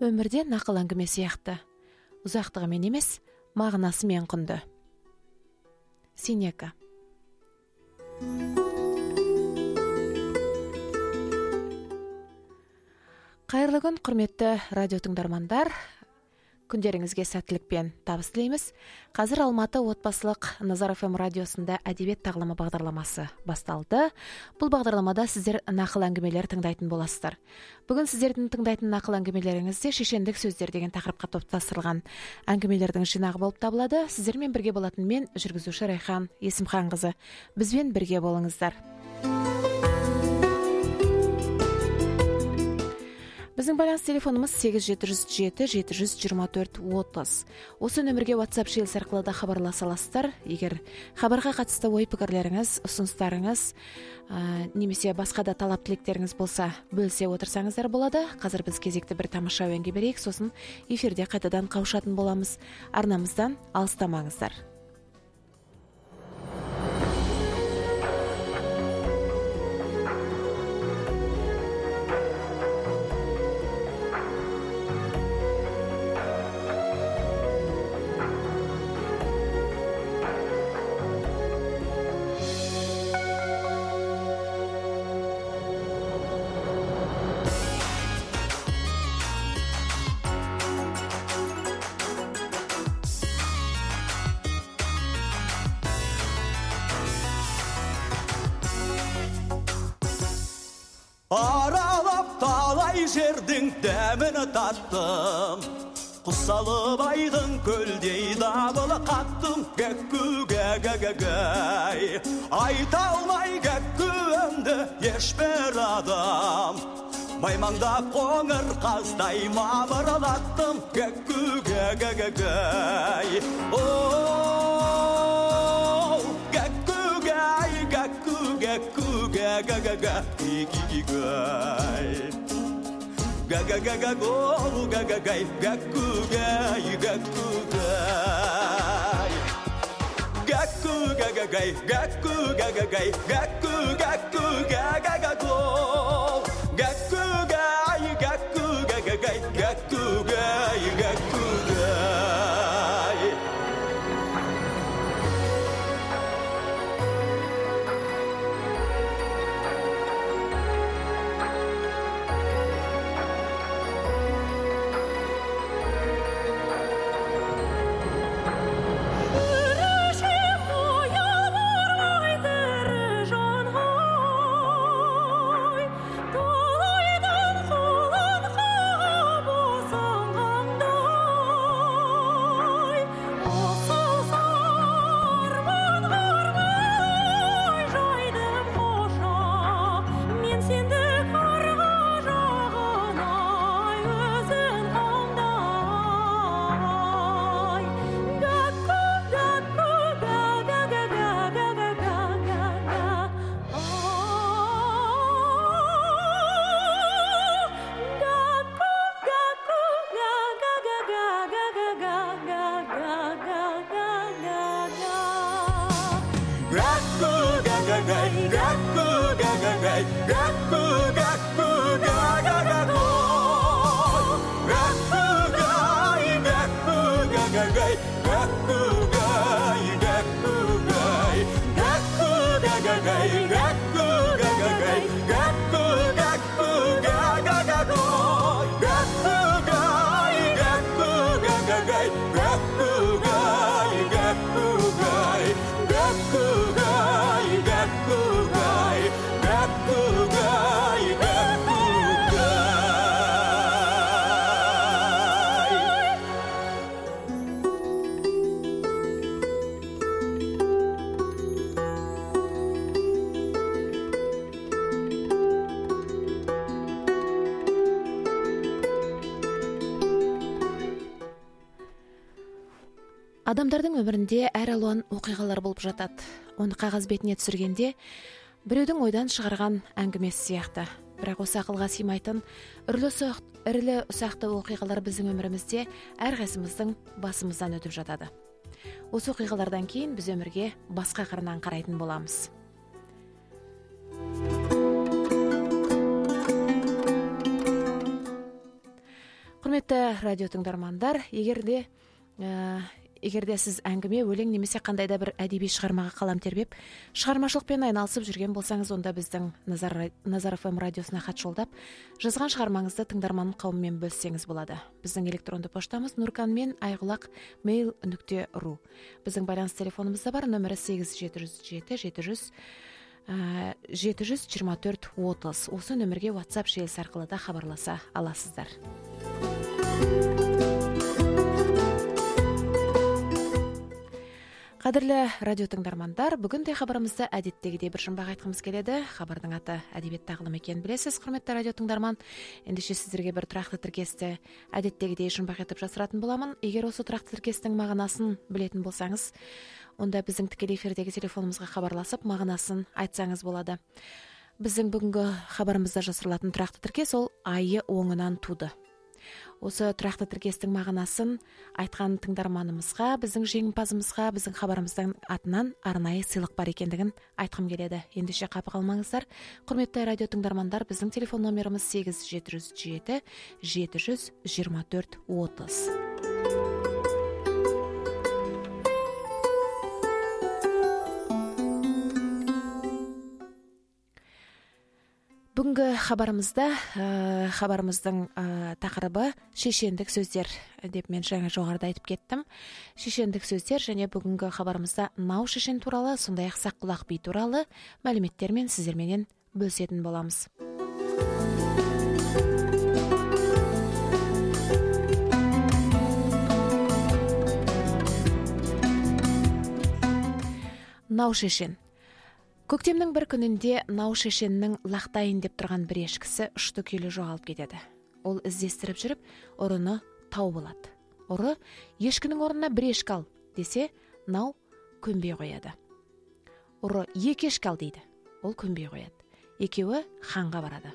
өмірде нақыл әңгіме сияқты. Ұзақтығымен емес, мағынасымен құнды. Сенека. Қайырлы күн, құрметті радио тыңдармандар. Күндеріңізге сәттілік пен табыс тілейміз. Қазір Алматы отбасылық Назар ФМ радиосында әдебиет тағылымы бағдарламасы басталды. Бұл бағдарламада сіздер нақыл әңгімелер тыңдайтын боласыздар. Бүгін сіздердің тыңдайтын нақыл әңгімелеріңізде шешендік сөздер деген тақырыпқа топтастырылған әңгімелердің жинағы болып табылады. Сіздермен бірге болатын мен, жүргізуші Райхан Есімханқызы. Бізбен бірге болыңыздар. Біздің байланыс телефонымыз 8707-724-30. Осы нөмірге WhatsApp желісі арқылы да хабарласа аласыздар. Егер хабарға қатысты ой пікірлеріңіз, ұсыныстарыңыз, немесе басқа да талап тілектеріңіз болса, бөлісе отырсаңыздар болады. Қазір біз кезекті бір тамаша әуенге берейік, сосын эфирде қайтадан қауышатын боламыз. Арнамыздан алыстамаңыздар. Аралап талай жердің дәмін таттым, құс салып айдың көлдей дабыл қаттым. Гәкку гәгәгәгәй, айта алмай гәккуімді ешбір адам. Маймаңдап қоңыр қаздай мамырлаттым. Гәкку гәгәгәгәй, оу, гәкку гәй, гәкку гәкку гәгәгәгәй. Га-га-га-га-го, га-га-гай, га-ку-гай, га-ку-гай. Га-ку-га-га-гай, га-ку-га-га-гай, га-ку-га-ку-га-га-га-го. Га-ку-гай, га-ку-га-га-гай, га-ку-гай, га-ку-гай. Адамдардың өмірінде әр алуан оқиғалар болып жатады. Оны қағаз бетіне түсіргенде біреудің ойдан шығарған әңгімесі сияқты. Бірақ осы ақылға сыймайтын ірілі ұсақты оқиғалар біздің өмірімізде әрқайсымыздың басымыздан өтіп жатады. Осы оқиғалардан кейін біз өмірге басқа қырынан қарайтын боламыз. Құрметті радио тыңдармандар, егерде сіз әңгіме, өлең немесе қандай да бір әдеби шығармаға қалам тербеп, шығармашылықпен айналысып жүрген болсаңыз, онда біздің Назар ФМ радиосына хат жолдап, жазған шығармаңызды тыңдарман қауыммен бөлсеңіз болады. Біздің электронды поштамыз nurkanmen@mail.ru. Біздің байланыс телефонымызда бар, нөмірі 8707-724-30. Осы нөмірге WhatsApp желісі арқылы да хабарласа аласыздар. Қадірлі радио тыңдармандар, бүгін де хабарымызды әдеттегідей бір жұмбақ айтқымыз келеді. Хабардың аты әдебиет тағылымы екенін білесіз, құрметті радио тыңдарман. Ендеше сіздерге бір тұрақты тіркесті әдеттегідей жұмбақ етіп жасыратын боламын. Егер осы тұрақты тіркестің мағынасын білетін болсаңыз, онда біздің тікелей эфирдегі телефонымызға хабарласып, мағынасын айтсаңыз болады. Біздің бүгінгі хабарымызда жасырылатын тұрақты тіркес ол айы оңынан туды. Осы тұрақты тіркестің мағынасын айтқан тыңдарманымызға, біздің жеңімпазымызға, біздің хабарымыздың атынан арнайы сыйлық бар екендігін айтқым келеді. Ендеше қапы қалмаңыздар. Құрметті радио тыңдармандар, біздің телефон номеріміз 8707-724-30. Бүгінгі хабарымыздың тақырыбы шешендік сөздер деп мен жаңа жоғарыда айтып кеттім. Шешендік сөздер және бүгінгі хабарымызда нау шешен туралы, сондай-ақ саққұлақ би туралы мәліметтермен сіздерменен бөлісетін боламыз. Нау шешен. Көктемнің бір күнінде нау шешеннің лақтайын деп тұрған бір ешкісі ұшты күйлі жоғалып кетеді. Ол іздестіріп жүріп, ұрыны тауып алады. Ұры ешкінің орнына бір ешкі ал десе, нау көнбей қояды. Ұры екі ешкі ал дейді. Ол көнбей қояды. Екеуі ханға барады.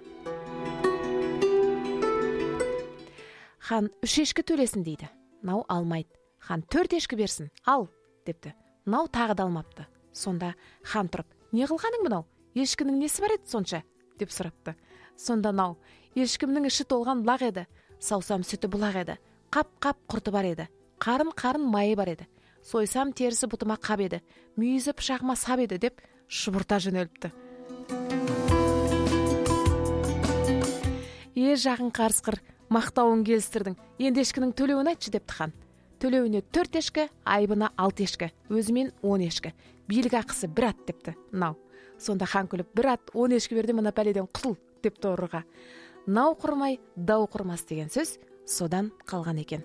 Хан 3 ешкі төлесін дейді. Нау алмайды. Хан 4 ешкі берсін, ал депті. Нау тағы да алмапты. Сонда хан тұрып, не қылғаның мынау? Ешкінің несі бар еді сонша? Деп сұрапты. Сонда нау, ешкімнің іші толған лақ еді, саусам сүті бұлақ еді, қап-қап құрты бар еді, қарын майы бар еді, сойсам терісі бұтыма қап еді, мүйізі пышағыма сап еді деп шұбырта жөнеліпті. Жағын қарысқыр, мақтауын келістірдің, енді ешкінің төлеуін айтшы депті хан. Төлеуіне 4 ешкі, айбына 6 ешкі, өзімен 10 ешкі, билік ақысы 1 ат депті. Нау. Сонда хан күліп, 1 ат 10 ешкі берді, мына пәледен құтыл депті ұрыға. Нау құрмай, дау құрмас деген сөз содан қалған екен.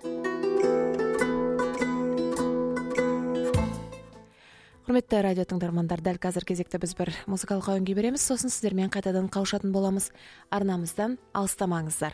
Құрметті радио тыңдармандар, дәл қазір кезекті біз бір музыкалық ойынға береміз, сосын сіздермен қайтадан қауышатын боламыз. Арнамыздан алыстамаңыздар.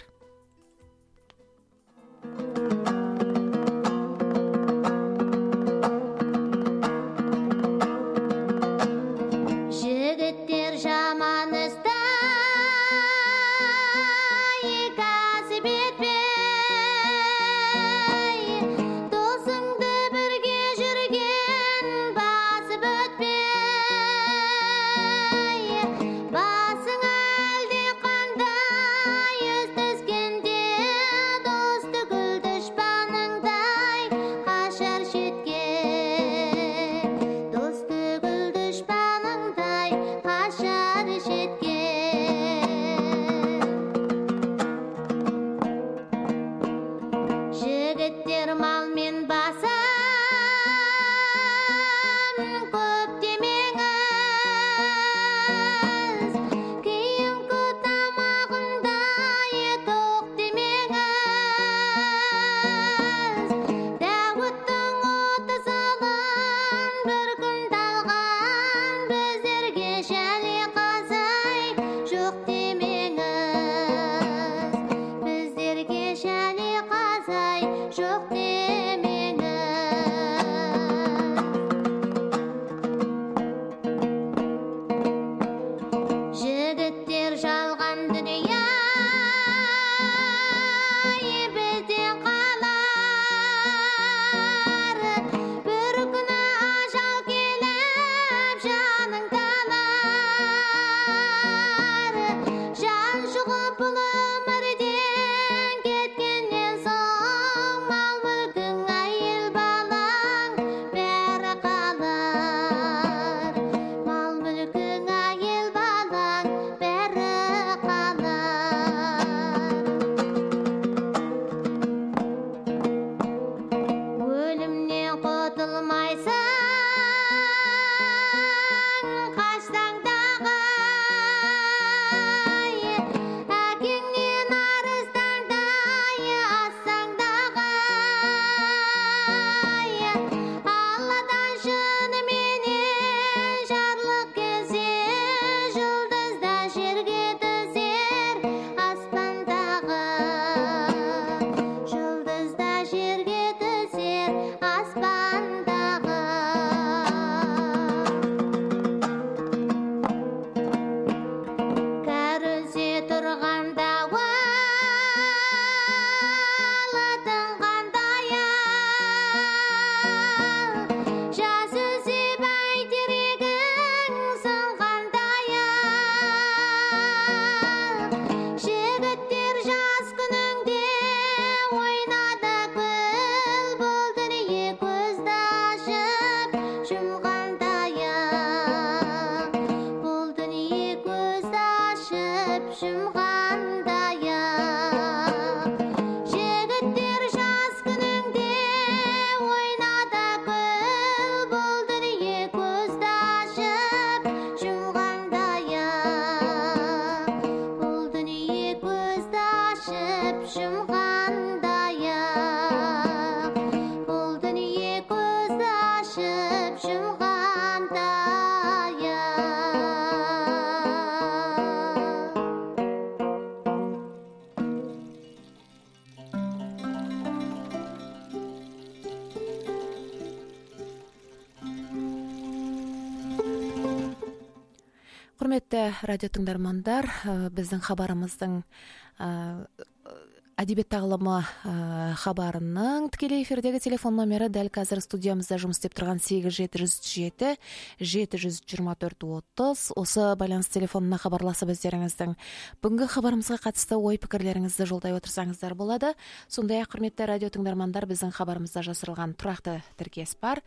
Құрметті радио тыңдармандар, біздің хабарымыздың әдебиет тағылымы хабарының тікелей эфирдегі телефон номері дәл қазір студиямызда жұмыс істеп тұрған 8707 724-30. Осы байланыс телефонына хабарласып өздеріңіздің бүгінгі хабарымызға қатысты ой пікірлеріңізді жолдай отырсаңыздар болады. Сондай-ақ құрметті радио тыңдармандар, біздің хабарымызда жасырылған тұрақты тіркес бар.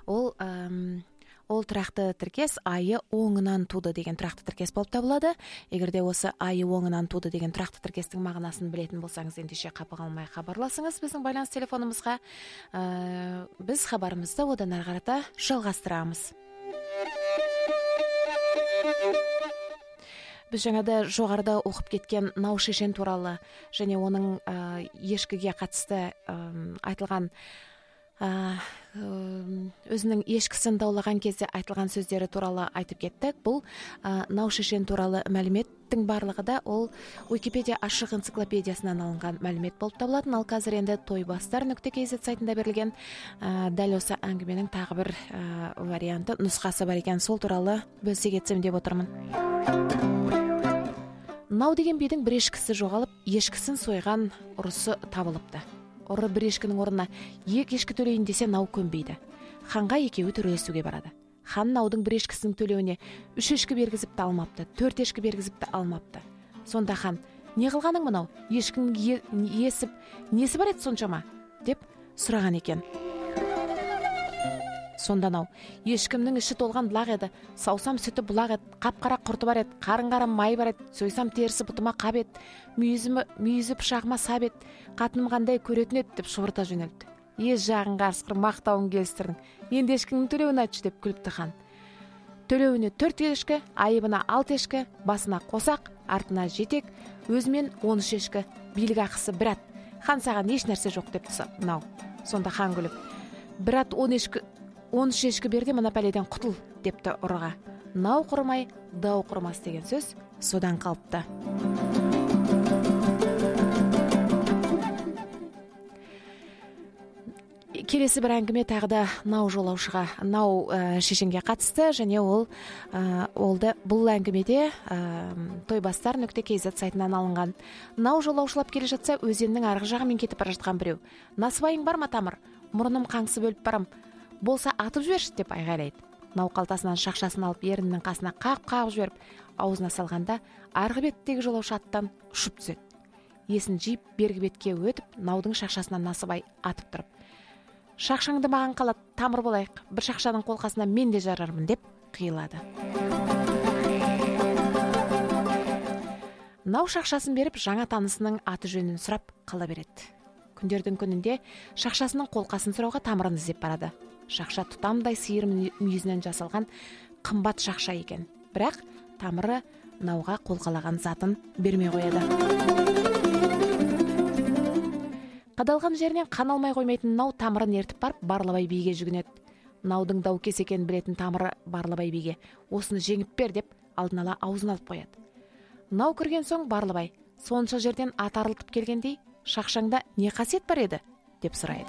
Ол тұрақты тіркес айы оңынан туды деген тұрақты тіркес болып табылады. Егерде осы айы оңынан туды деген тұрақты тіркестің мағынасын білетін болсаңыз, ендеше қапы қалмай хабарласыңыз біздің байланыс телефонымызға. Біз хабарымызды одан әрі қарата жалғастырамыз. Біз жаңада жоғарыда оқып кеткен Нау шешен туралы және оның ешкіге қатысты айтылған өзінің ешкісін даулаған кезде айтылған сөздері туралы айтып кеттік. Бұл Нау шешен туралы мәліметтің барлығы да ол Википедия ашық энциклопедиясынан алынған мәлімет болып табылатын. Ал қазір енді toybastar.kz сайтында берілген дәл осы әңгіменің тағы бір варианты, нұсқасы бар екен. Сол туралы бөлісе кетсем деп отырмын. Нау деген бидің бір ешкісі жоғалып, ешкісін сойған ұрысы табылыпты. Ұры бір ешкінің орнына екі ешкі төлейін десе, Нау көнбейді. Ханға екеуі төрешуге барады. Хан Наудың бір ешкісінің төлеуіне 3 ешкі бергізіп те алмапты, 4 ешкі бергізіп те алмапты. Сонда хан: "Не қылғаның мынау? Ешкінің есіп, несі бар еді соншама?" деп сұраған екен. Сонда Нау: "Ешкімнің іші толған бұлақ еді, саусам сүті бұлақ еді, қап-қара құрты бар еді, қарын-қара май бар еді, сойсам терісі бұтыма қап еді, мүйізі пышағыма сап еді, қатыным қандай көретін еді" деп шұбырта жөнелді. "Еш жағын қасқыр, мақтауын келістірдің, енді ешкінің төлеуін айтшы" деп күліпті хан. Төлеуіне 4 ешкі, айыбына 6 ешкі, басына қосақ, артына жетек, өзімен 13 ешкі, билік ақысы бір ат. Хан саған еш нәрсе жоқ депті Нау. Сонда хан күліп: "Бір ат 13 ешкі берде мына пәледен құтыл" депті ұрыға. Нау құрымай, дау құрмас деген сөз содан қалыпты. Келесі бір әңгіме тағы да Нау жолаушыға, Нау шешенге қатысты, және бұл әңгімеде toybastar.kz сайтынан алынған. Нау жолаушылап келе жатса, өзеннің арғы жағымен кетіп бара жатқан біреу: "Насыбайың бар ма, Тамыр? Мұрыным қаңсы бөліп барам. Болса атып жіберші" деп айғайлайды. Нау қалтасынан шақшасын алып еріннің қасына қағып жіберіп, аузына салғанда, арғы беттегі жолаушы аттан ұшып түседі. Есін жиып бергі бетке өтіп, Наудың шақшасынан Насыбай атып тұрып: "Шақшаңды маған қалат, Тамыр болайық, бір шақшаның қолқасына мен де жарармын" деп қиылады. Нау шақшасын беріп, жаңа танысының аты жөнін сұрап қала береді. Күндердің күнінде шақшасының қолқасын сұрауға Тамырын іздеп барады. Шақша тұтамдай сиыр мүйізінен жасалған қымбат шақша екен. Бірақ Тамыры Науға қолқалаған затын бермей қояды. Қадалған жерінен қан алмай қоймайтын Нау Тамырын ертіп барып Барлыбай биге жүгінеді. Наудың даукес екенін білетін Тамыры Барлыбай биге: "Осыны жеңіп бер" деп алдын ала аузын алып қояды. Нау кірген соң Барлыбай сонша жерден ат арылтып келгендей: "Шақшаңда не қасиет бар еді?" деп сұрайды.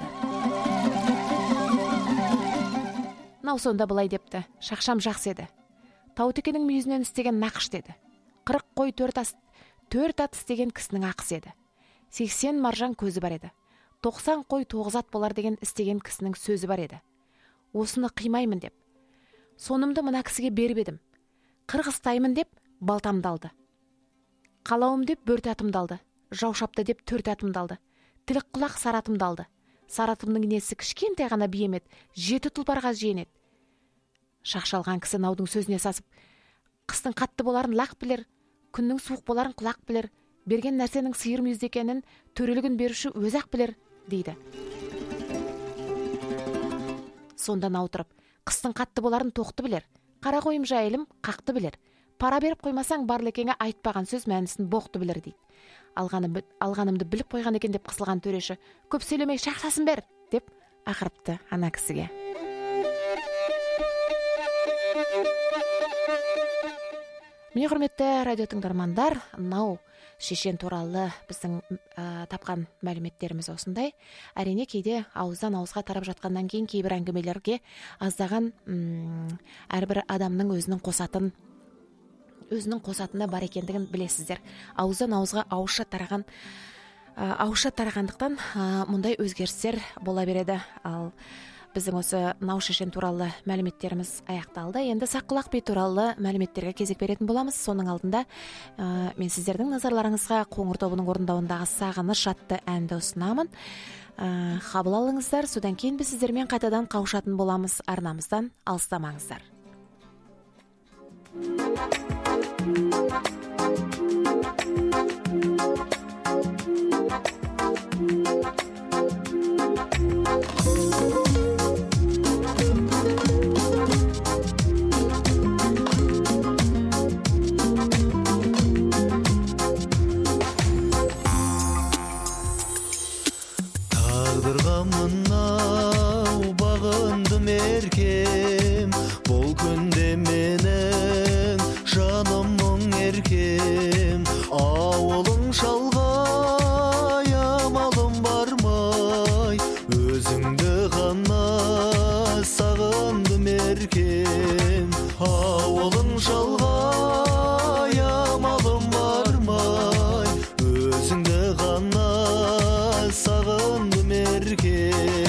Нау сонда былай депті: "Шақшам жақсы еді. Таутекенің мүйізінен істеген нақыш деді. 40 қой 4 ат істеген кісінің ақысы еді. 80 маржан көзі бар еді. 90 қой 9 ат болар деген істеген кісінің сөзі бар еді. Осыны қимаймын деп сонымды мына кісіге беріп едім. Қырғызтаймын деп балтамды алды. Қалауым деп бөрт атымды алды. Жаушапты деп 4 атымды алды. Тілік құлақ саратымды алды. Саратымның несі кішкентай ғана биемет, 7 тұлпарға жиенет." Шақшалған кісі Наудың сөзіне сасып: "Қыстың қатты боларын лақ білер, күннің суық боларын құлақ білер, берген нәрсенің сиыр мүйізді екенін төрелігін беруші өзі-ақ білер" дейді. Сонда Нау тұрып: "Қыстың қатты боларын тоқты білер, қара қойым жайылым қақты білер, пара беріп қоймасаң Барлекеңе айтпаған сөз мәнісін боқты білер" дейді. Алғанымды біліп қойған екен деп қысылған төреші: "Көп сөйлемей шақшасын бер" деп ақырыпты ана кісіге. Міне құрметті радио тыңдармандар, Нау шешен туралы біздің тапқан мәліметтеріміз осындай. Әрине кейде ауыздан ауызға тарап жатқаннан кейін кейбір әңгімелерге аздаған әрбір адамның өзінің қосатын өзінің қосатыны бар екендігін білесіздер. Ауыздан ауызға ауызша тарағандықтан мұндай өзгерістер бола береді. Ал біздің осы Нау шешен туралы мәліметтеріміз аяқталды. Енді Саққұлақ би туралы мәліметтерге кезек беретін боламыз. Соның алдында мен сіздердің назарларыңызға Қоңыр тобының орындауындағы Сағыныш атты әнді ұсынамын. Қабыл алыңыздар. Содан кейін біз сіздермен қайтадан қауышатын боламыз. Арнамыздан алыстамаңыздар. Тағдырға мынау бағындым еркем, бұл күнде менің жаным мұң еркем. Ауылың шалғай, амалым бармай, өзіңді ғана сағындым еркем. Ауылың шалғай, амалым бармай, өзіңді ғана сағындым еркем.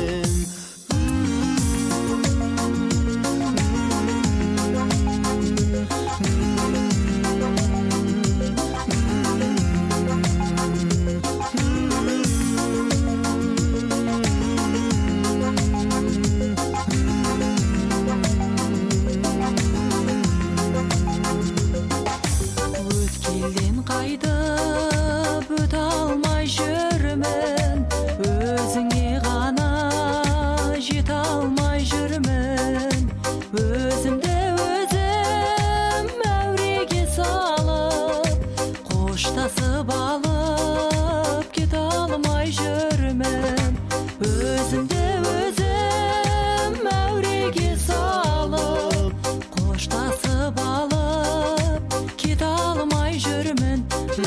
Өткелден қайтып өте алмай жүрмін, өзіңе ғана жете алмай жүрмін. Өзімді өзім мәуреге салып, қоштасып алып кете алмай жүрмін. Өзімді өзім мәуреге салып, қоштасып алып кете алмай жүрмін.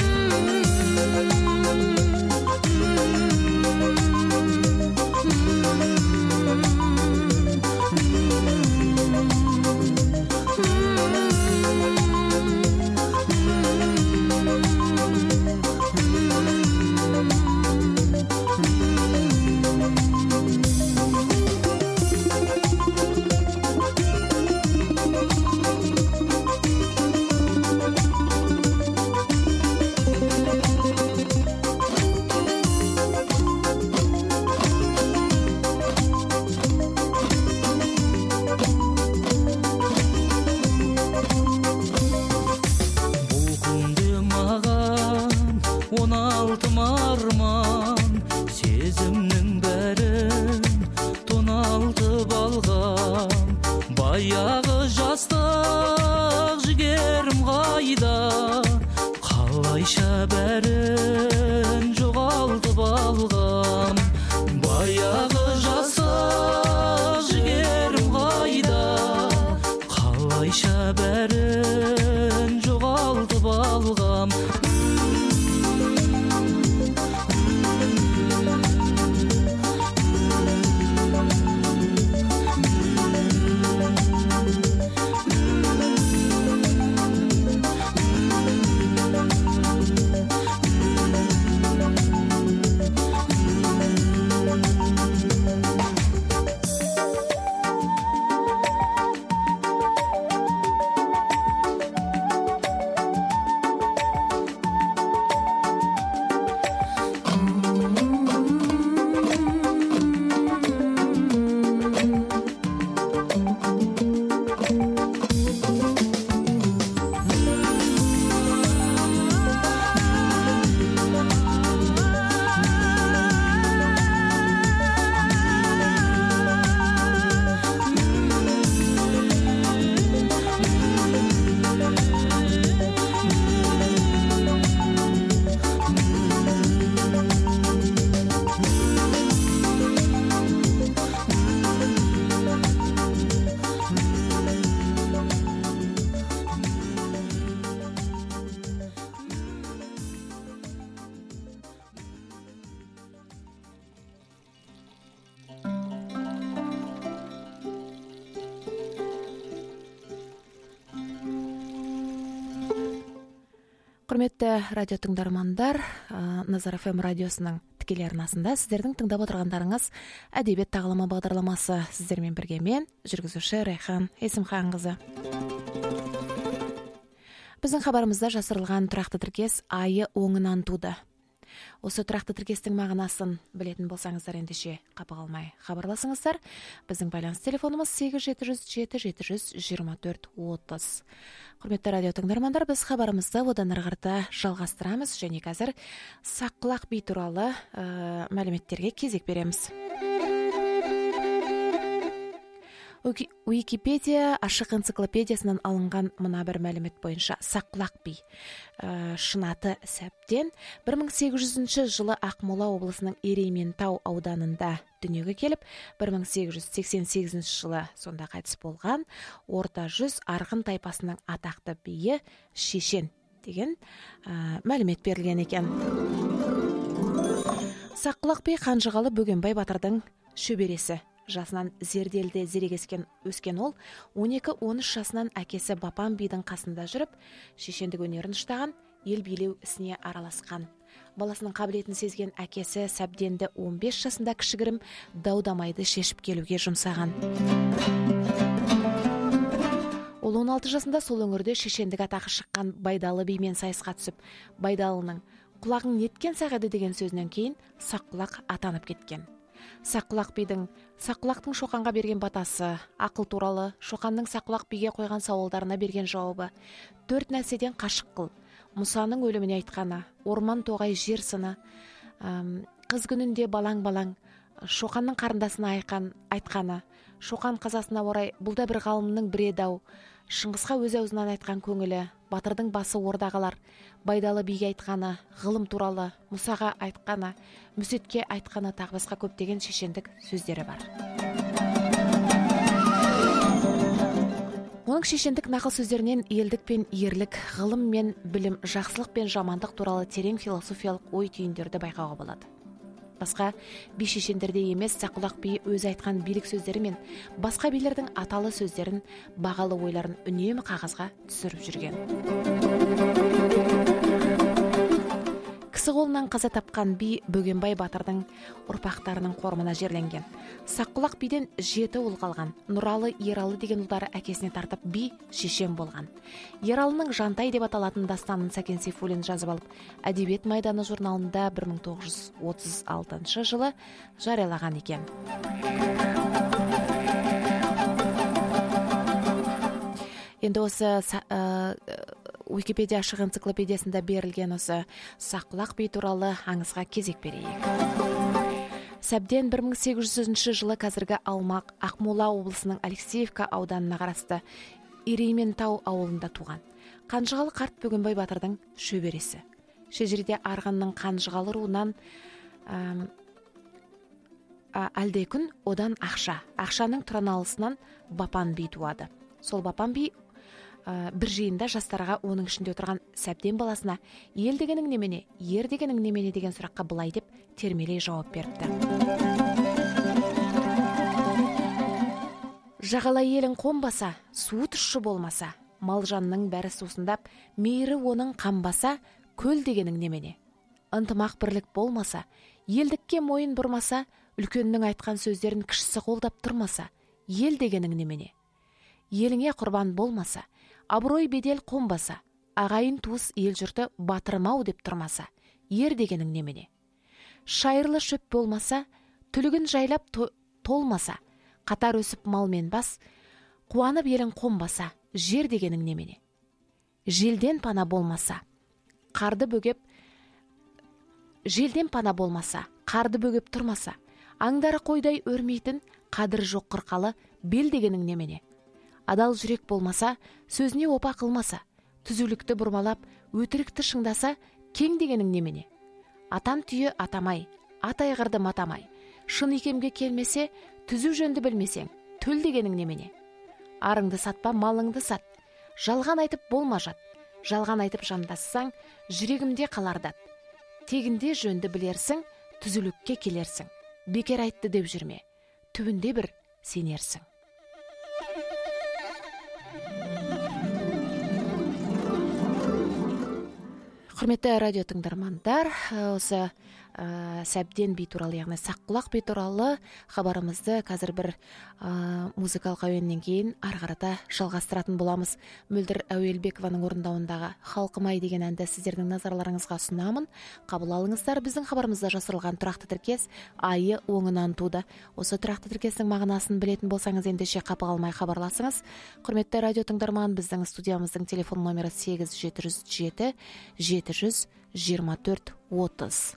Бұл күнде маған 16 арман, сезімнің бәрін тоналтып алған. Баяғы жастық жігерім қайда, қалайша бәрін жоғалтып алған. Баяғы жастық жігерім қайда, қалайша бәрін жоғалтып алғам. Құрметті радио тыңдармандар, Назар ФМ радиосының тікелей арнасында сіздердің тыңдап отырғандарыңыз әдебиет тағылымы бағдарламасы. Сіздермен бірге мен, жүргізуші Райхан Есімханқызы. Біздің хабарымызда жасырылған тұрақты тіркес айы оңынан туды. Осы тұрақты тіркестің мағынасын білетін болсаңыздар, ендеше қапа қалмай хабарласыңыздар. Біздің байланыс телефонымыз 87-7-724-30. Құрметті радио тыңдармандар, біз хабарымызды одан ары қарата жалғастырамыз және қазір Саққұлақ би туралы мәліметтерге кезек береміз. Уикипедия ашық энциклопедиясынан алынған мына бір мәлімет бойынша Саққұлақ би шын аты Сәбден 1800 жылы Ақмола облысының Ерейментау ауданында дүниеге келіп, 1888 жылы сонда қайтыс болған орта жүз арғын тайпасының атақты биі Шешен деген мәлімет берілген екен. Саққұлақ би Қанжығалы Бөгенбай батырдың шөбересі. Жасынан зерделде зерегескен өскен ол, 12-13 жасынан әкесі Бапан бидің қасында жүріп, шешендік өнерін ұштаған, ел билеу ісіне араласқан. Баласының қабілетін сезген әкесі Сәбденді 15 жасында кішігірім дау-дамайды шешіп келуге жұмсаған. Ол 16 жасында сол өңірде шешендік атағы шыққан Байдалы бимен сайысқа түсіп, Байдалының құлағың неткен сағады деген сөзінен кейін Саққұлақ атанып кеткен. Саққұлақ бидің Саққұлақтың Шоқанға берген батасы, ақыл туралы, Шоқанның Саққұлақ биге қойған сауалдарына берген жауабы, 4 нәрседен қашық қыл, Мұсаның өліміне айтқаны, орман тоғай жер сыны, қыз күнінде балаң-балаң, Шоқанның қарындасына айтқаны, Шоқан қазасына орай бұл да бір ғалымның бір еді-ау, Шыңғысқа өз аузынан айтқан көңілі, батырдың басы ордағалар, Байдалы биге айтқаны, ғылым туралы, Мұсаға айтқаны, Мүсетке айтқаны тағы басқа көптеген шешендік сөздері бар. Оның шешендік нақыл сөздерінен елдік пен ерлік, ғылым мен білім, жақсылық пен жамандық туралы терең философиялық ой түйіндерді байқауға болады. Басқа би шешендерде емес, Саққұлақ би өз айтқан билік сөздері мен басқа билердің аталы сөздерін, бағалы ойларын үнемі қағазға түсіріп жүрген. Кісі қолынан қаза тапқан би Бөгенбай батырдың ұрпақтарының қорымына жерленген. Саққұлақ биден 7 ұл қалған. Нұралы, Ералы деген ұлдары әкесіне тартып би шешен болған. Ералының Жантай деп аталатын дастанын Сәкен Сейфуллин жазып алып, Әдебиет майданы журналында 1936 жылы жариялаған екен. Енді осы Уикипедия ашық энциклопедиясында берілген осы Саққұлақ би туралы аңызға кезек берейік. Сәбден 1800 жылы қазіргі Ақмола облысының Алексеевка ауданына қарасты Ерейментау ауылында туған. Қанжығалы қарт Бөгенбай батырдың шөбересі. Шежіреде Арғынның Қанжығалы руынан Әлдекүн, одан Ақшаның Тұраналысынан Бапан би туады. Сол Бапан би бір жиында жастарға, оның ішінде отырған Сәбден баласына ел дегенің немене, ер дегенің немене деген сұраққа былай деп термелей жауап беріпті. Жағалай елің қонбаса, суы тұщы болмаса, мал жанның бәрі сусындап, мейірі оның қанбаса, көл дегенің немене. Ынтымақ бірлік болмаса, елдікке мойын бұрмаса, үлкеннің айтқан сөздерін кішісі қолдап тұрмаса, ел дегенің немене. Еліңе құрбан болмаса, абырой бедел қонбаса, ағайын туыс ел жұрты батырмау деп тұрмаса, ер дегенің немене. Шайырлы шөп болмаса, түлігін жайлап толмаса, қатар өсіп малмен бас, қуанып елің қонбаса, жер дегенің немене. Желден пана болмаса, қарды бөгеп тұрмаса, аңдары қойдай өрмейтін қадір жоқ қырқалы бел дегенің немене. Адал жүрек болмаса, сөзіне опа қылмаса, түзулікті бұрмалап, өтірікті шыңдаса, кең дегенің немене. Атан түйе атамай, ат айғырды матамай, шын икемге келмесе, түзу жөнді білмесең, төл дегенің немене. Арыңды сатпа, малыңды сат, жалған айтып болма жат, жалған айтып жандассаң, жүрегімде қалардат. Тегінде жөнді білерсің, түзулікке келерсің, бекер айтты деп жүрме, түбінде бір сенерсің. Құрметті радио тыңдармандар, осы сәбден би туралы, яғни саққұлақ би туралы хабарымызды қазір бір музыкалық әуеннен кейін ары қарата жалғастыратын боламыз. Мөлдір Әуелбекованың орындауындағы «Халқым-ай» деген әнді сіздердің назарларыңызға ұсынамын. Қабыл алыңыздар. Біздің хабарымызда жасырылған тұрақты тіркес айы оңынан туды. Осы тұрақты тіркестің мағынасын білетін болсаңыз, ендеше қапы қалмай хабарласыңыз. Құрметті радио тыңдарман, біздің студиямыздың телефон номері 8707 724 30.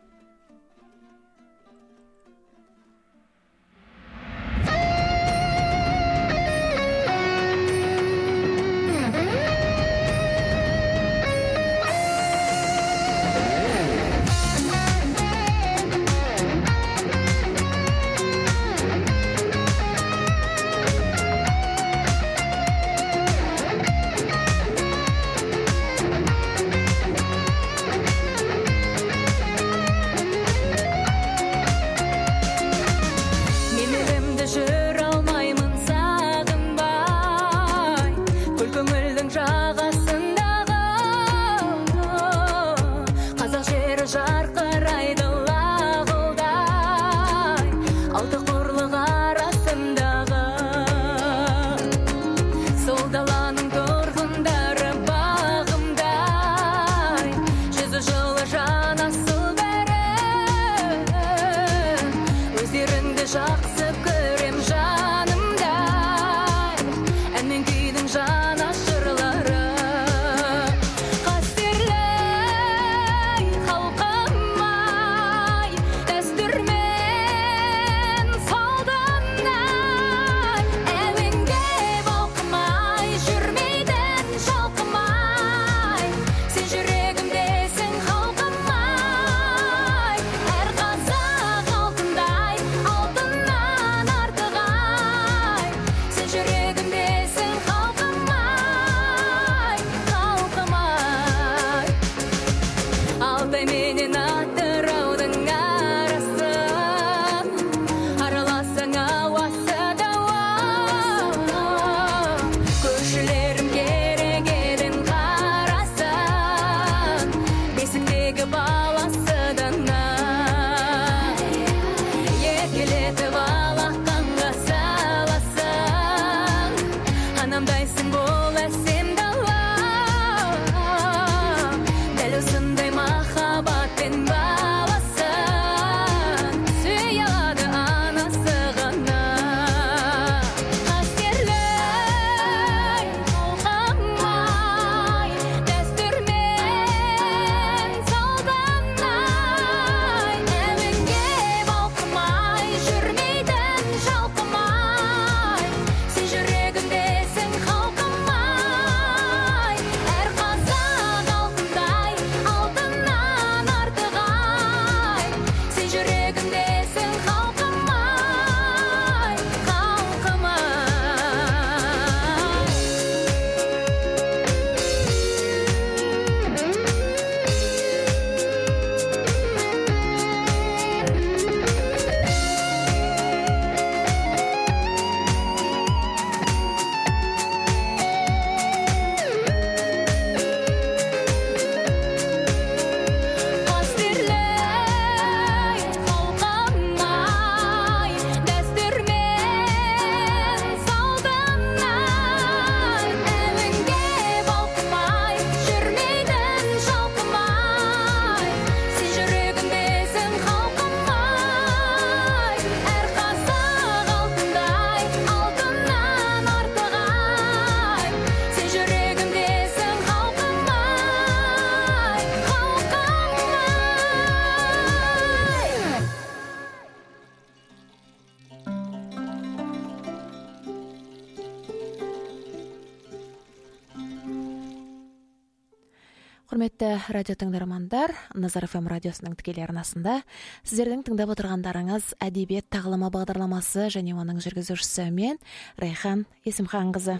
Құрметті радио тыңдармандар, Назар ФМ радиосының тікелей арнасында сіздердің тыңдап отырғандарыңыз әдебиет тағылымы бағдарламасы және оның жүргізушісі мен Райхан Есімханқызы.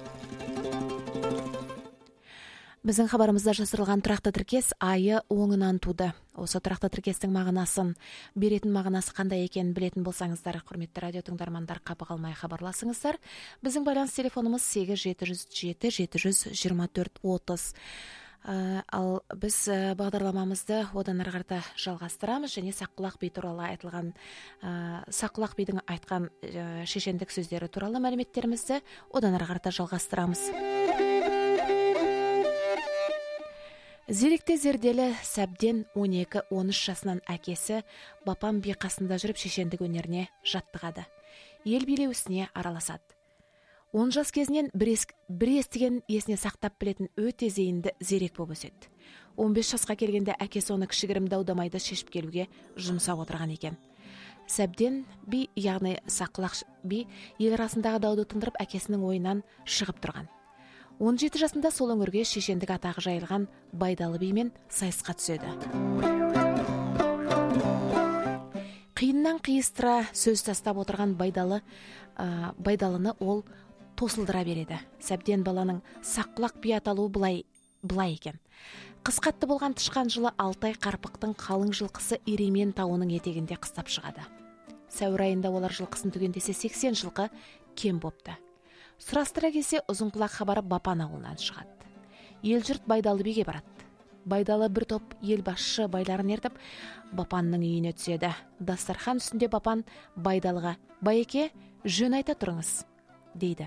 Біздің хабарымызда жасырылған тұрақты тіркес айы оңынан туды. Осы тұрақты тіркестің мағынасын, беретін мағынасы қандай екенін білетін болсаңыздар, құрметті радио тыңдармандар, қапы қалмай хабарласыңыздар. Біздің байланыс телефонымыз 8707 724 30. Ал біз бағдарламамызды одан ары қарата жалғастырамыз және Саққұлақ би туралы айтылған Саққұлақ бидің айтқан шешендік сөздері туралы мәліметтерімізді одан ары қарата жалғастырамыз. Зеректе зерделі Сәбден 12-13 жасынан әкесі Бапан би қасында жүріп шешендік өнеріне жаттығады. Ел билеу ісіне араласады. 10 жас кезінен бір естіген есіне сақтап білетін өте зейінді зерек болып өседі. 15 жасқа келгенде әкесі оны кішігірім дау-дамайды шешіп келуге жұмсап отырған екен. Сәбден би, яғни Саққұлақ би, ел арасындағы дауды тындырып әкесінің ойынан шығып тұрған. 17 жасында сол өңірге шешендік атағы жайылған Байдалы бимен сайысқа түседі. Қиыннан қиыстыра сөз тастап отырған Байдалыны ол тосылдыра береді. Сәбден баланың Саққұлақ би аталуы былай екен. Қыс қатты болған тышқан жылы Алтай Қарпықтың қалың жылқысы Еремен тауының етегінде қыстап шығады. Сәуір айында олар жылқысын түгендесе 80 жылқы кем бопты. Сұрастыра келсе Ұзынқұлақ хабары Бапан ауылынан шығады. Ел жұрт Байдалы биге барады. Байдалы бір топ ел басшы байларын ертіп Бапанның үйіне түседі. Дастархан үстінде Бапан Байдалыға: «Байеке, жөн айта тұрыңыз», дейді.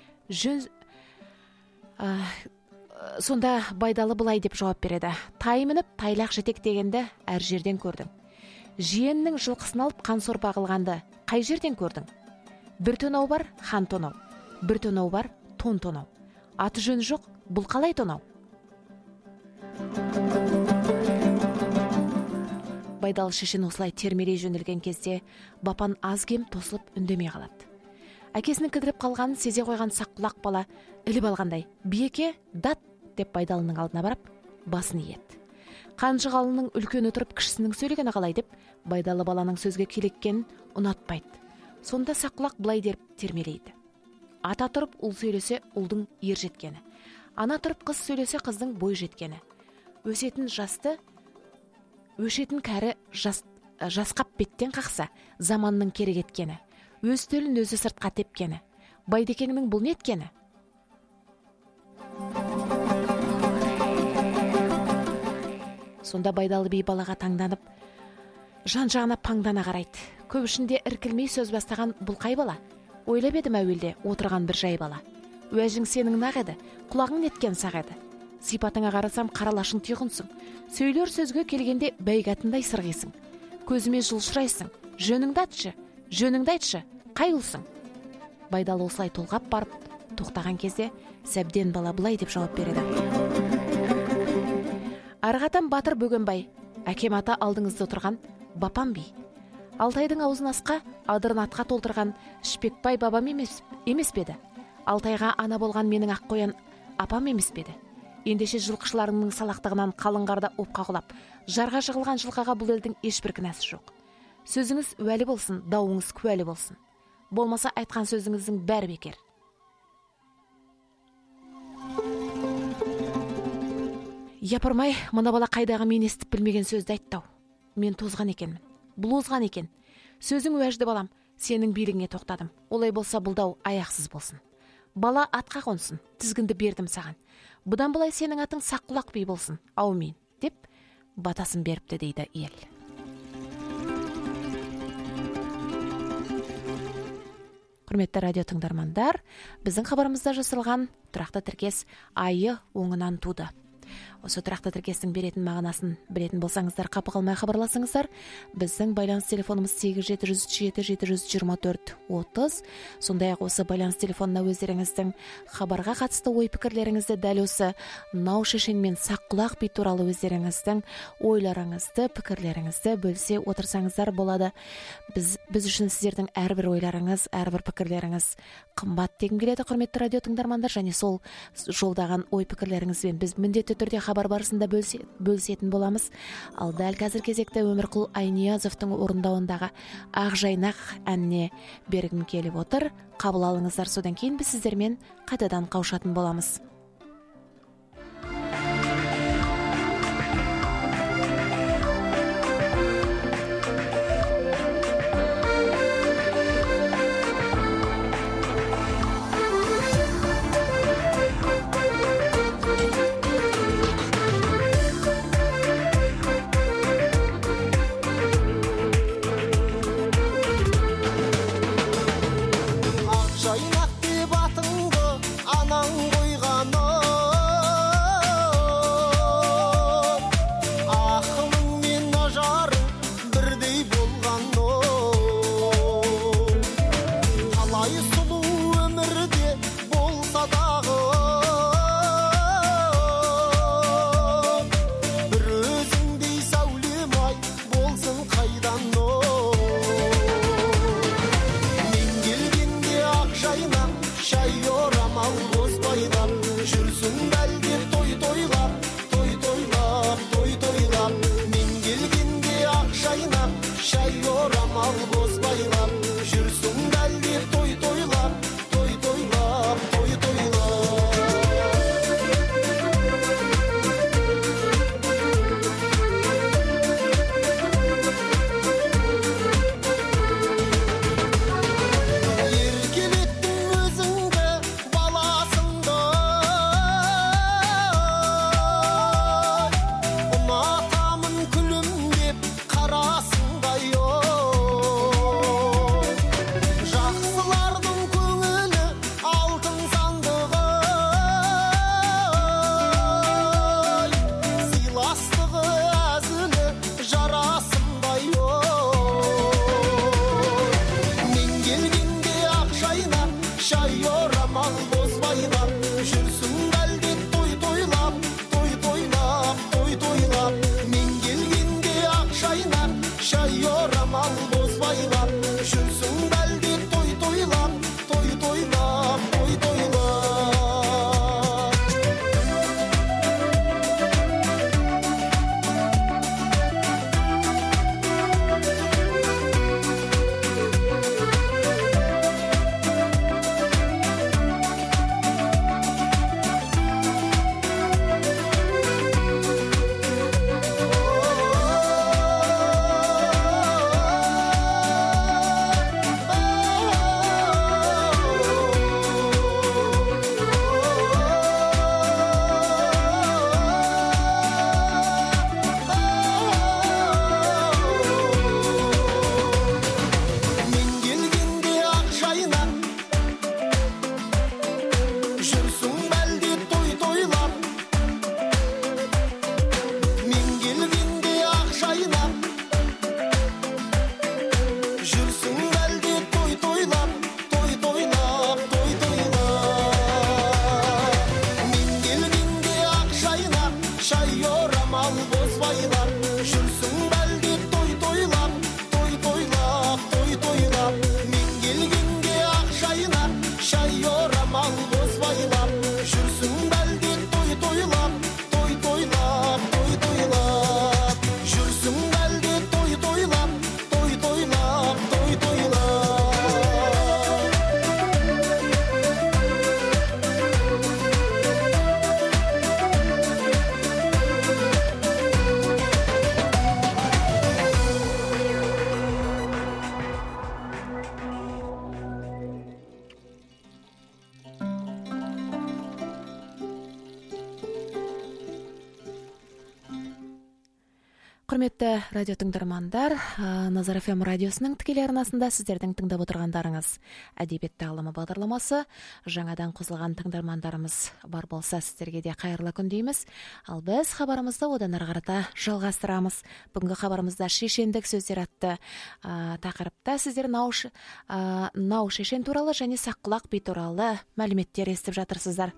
Сонда Байдалы былай деп жауап береді: «Тай мініп, тайлақ жетек дегенді әр жерден көрдің. Жиеннің жылқысын алып қан сорпа қылғанды қай жерден көрдің? Бір тонау бар, хан тонау. Бір тонау бар, тон тонау. Аты жөні жоқ, бұл қалай тонау?» Байдалы шешен осылай термелей жөнелген кезде Бапан аз кем тосылып үндемей қалады. Әкесінің кідіріп қалғанын сезе қойған Саққұлақ бала іліп алғандай: «Биеке, дат!» деп Байдалының алдына барып басын иеді. Қанжығалының үлкені тұрып кішісінің сөйлегені қалай деп Байдалы баланың сөзге келеккенін ұнатпайды. Сонда Саққұлақ былай деп термелейді: «Ата тұрып ұл сөйлесе ұлдың ер жеткені, ана тұрып қыз сөйлесе қыздың бой жеткені, өшетін кәрі жасқап беттен қақса заманның керек еткені, өз төлін өзі сыртқа тепкені, Байдекеңнің бұл не еткені?» Сонда Байдалы би балаға таңданып, жан-жағына паңдана қарайды. Көп ішінде іркілмей сөз бастаған бұл қай бала? Ойлап едім әуелде отырған бір жай бала. Уәжің сенің нақ еді, құлағың неткен сақ еді. Сипатыңа қарасам қаралашың түйғынсың. Сөйлер сөзге келгенде бәйгатындай сырғисың. Көзіме жылшырайсың. Жөніңді айтшы, қай ұлсың? Байдалы осылай толғап барып тоқтаған кезде Сәбден бала былай деп жауап береді: «Арғатам Батыр Бөгенбай, әкем ата алдыңызда отырған Бапан би. Алтайдың аузын асқа, адырын атқа толтырған Шпекбай бабам емес педі? Алтайға ана болған менің Аққоян апам емес педі? Ендеше жылқышыларыңның салақтығынан қалың қарда опқа құлап, жарға жығылған жылқыға бұл елдің ешбір кінәсі жоқ. Сөзіңіз уәлі болсын, дауыңыз куәлі болсын. Болмаса айтқан сөзіңіздің бәрі бекер». Япырмай, мына бала қайдағы мен естіп білмеген сөзді айттау. Мен тозған екенмін, бұл озған екен. Сөзің уәжді балам, сенің билігіңе тоқтадым. Олай болса бұл дау аяқсыз болсын. Бала атқа қонсын, тізгінді бердім саған. Бұдан былай сенің атың Саққұлақ би болсын, аумин, деп батасын беріпті, дейді ел. Құрметті радио тыңдармандар, біздің хабарымызда жасырылған тұрақты тіркес айы оңынан туды. Осы тұрақты тіркестің беретін мағынасын білетін болсаңыздар, қапы қалмай хабарласыңыздар. Біздің байланыс телефонымыз 877-724-30. Сондай-ақ осы байланыс телефонына өздеріңіздің хабарға қатысты ой пікірлеріңізді, дәл осы нау шешен мен Саққұлақ би туралы өздеріңіздің ойларыңызды, пікірлеріңізді бөлсе отырсаңыздар болады. Біз үшін сіздердің әрбір ойларыңыз, әрбір пікірлеріңіз қымбат дегім келеді, құрметті радио тыңдармандар, және сол жолдаған ой пікірлеріңізбен біз міндетті түрде хабар барысында бөлісетін боламыз. Ал дәл қазір кезекті Өмірқұл Айниязовтың орындауындағы Ақ жайнақ әніне бергім келіп отыр. Қабыл алыңыздар, содан кейін біз сіздермен қайтадан қауышатын боламыз. Құрметті радио тыңдармандар, Назар ФМ радиосының тікелей арнасында сіздердің тыңдап отырғандарыңыз әдебиет тағылымы бағдарламасы. Жаңадан қосылған тыңдармандарымыз бар болса, сіздерге де қайырлы күн дейміз. Ал біз хабарымызды одан ары қарата жалғастырамыз. Бүгінгі хабарымызда шешендік сөздер атты тақырыпта сіздер нау шешен туралы және саққұлақ би туралы мәліметтер естіп жатырсыздар.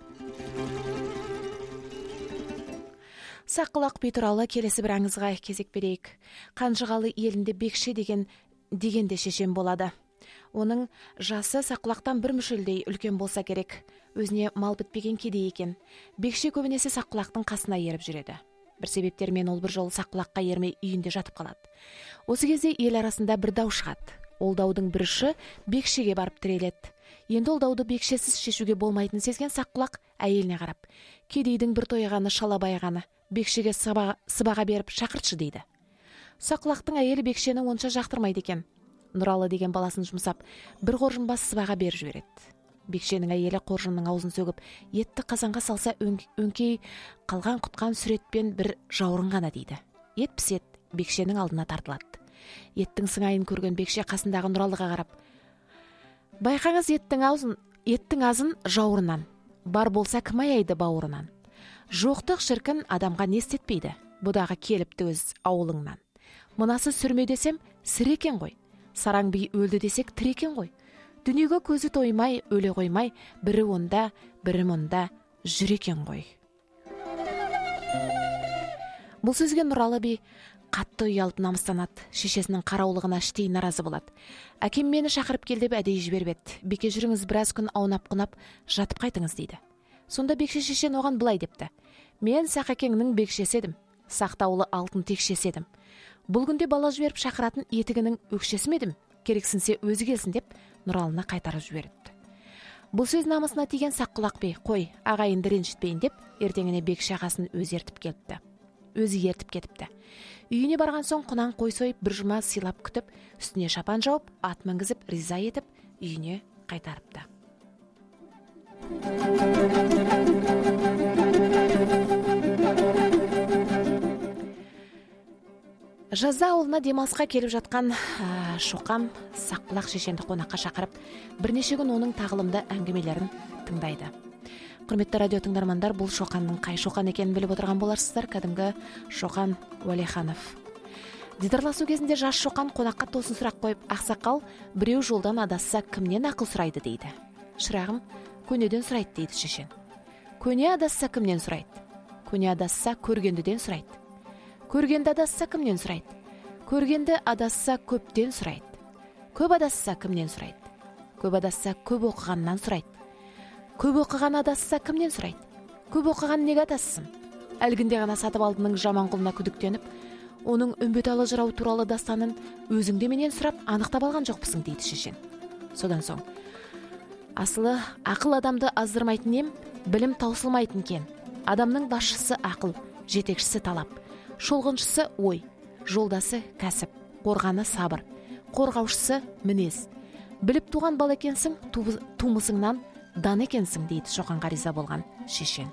Саққұлақ би туралы келесі бір аңызға кезек берейік. Қанжығалы елінде бекше дегенде шешен болады. Оның жасы саққұлақтан бір мүшелдей үлкен болса керек. Өзіне мал бітпеген кедей екен. Бекше көбінесе саққұлақтың қасына еріп жүреді. Бір себептермен ол бір жолы саққұлаққа ермей үйінде жатып қалады. Осы кезде ел арасында бір дау шығады. Ол даудың бір ұшы бекшеге барып тіреледі. Енді ол дауды бекшесіз шешуге болмайтын сезген саққұлақ әйеліне қарап: кедейдің бір тойғаны шала байғаны, бекшеге сыбаға беріп шақыртшы дейді. Саққұлақтың әйелі бекшені онша жақтырмайды екен. Нұралы деген баласын жұмсап, бір қоржын бас сыбаға беріп жібереді. Бекшенің әйелі қоржынның аузын сөгіп, етті қазанға салса өңкей қалған құтқан сүретпен бір жауырын ғана дейді. Ет пісет бекшенің алдына тартылады. Еттің сыңайын көрген бекше қасындағы Нұралыға қарап: байқаңыз, еттің азын жауырынан, бар болса кім аяйды бауырынан. Жоқтық шіркін адамға не істетпейді, бұдағы келіпті өз ауылыңнан. Мынасы сүрме десем, сір екен ғой. Сараң би өлді десек, тір екен ғой. Дүниеге көзі тоймай, өле қоймай, бірі онда, бірі мұнда жүр екен ғой. Бұл сөзге Нұралы би қатты ұялып намыстанады. Шешесінің қараулығына іштей наразы болады. Әкем мені шақырып кел деп әдейі жіберіп еді. Беке, жүріңіз, біраз күн аунап-құнап жатып қайтыңыз дейді. Сонда бекше шешен оған былай депті: мен Сақекеңнің бекшесі едім, сақтаулы алтын текшесі едім. Бұл күнде бала жіберіп шақыратын етігінің өкшесі ме едім? Керексінсе өзі келсін деп Нұралыны қайтарып жіберіпті. Бұл сөз намысына тиген Саққұлақ би: қой, ағайынды ренжітпейін деп, ертеңіне бекші ағасын өзі ертіп кетіпті. Үйіне барған соң құнан қой сойып, бір жұма сыйлап күтіп, үстіне шапан жауып, ат мінгізіп, риза етіп, үйіне қайтарыпты. Жазда ауылына демалысқа келіп жатқан Шоқам Саққұлақ шешенді қонаққа шақырып, бірнеше күн оның тағылымды әңгімелерін тыңдайды. Құрметті радио тыңдармандар, бұл Шоқанның қай Шоқан екенін біліп отырған боларсыздар. Кәдімгі Шоқан Уәлиханов. Дидарласу кезінде жас Шоқан қонаққа тосын сұрақ қойып: ақсақал, біреу жолдан адасса кімнен ақыл сұрайды дейді. Шырағым, көнеден сұрайды дейді шешен. Көне адасса кімнен сұрайды? Көне адасса көргендіден сұрайды. Көргенді адасса кімнен сұрайды? Көргенді адасса көптен сұрайды. Көп адасса кімнен сұрайды? Көп адасса көп оқығаннан сұрайды. Көп оқыған адасса кімнен сұрайды? Көп оқыған неге адассын? Әлгінде ғана сатып алдының Жаманқұлына күдіктеніп, оның үмбеталы жырау туралы дастанын өзіңде менен сұрап анықтап алған жоқпысың дейді шешен. Содан соң: асылы ақыл адамды аздырмайтын ем, білім таусылмайтын кен. Адамның басшысы ақыл, жетекшісі талап, шолғыншысы ой, жолдасы кәсіп, қорғаны сабыр, қорғаушысы мінез. Біліп туған бал екенсің, тумысыңнан дан екенсің дейді Шоқанға риза болған шешен.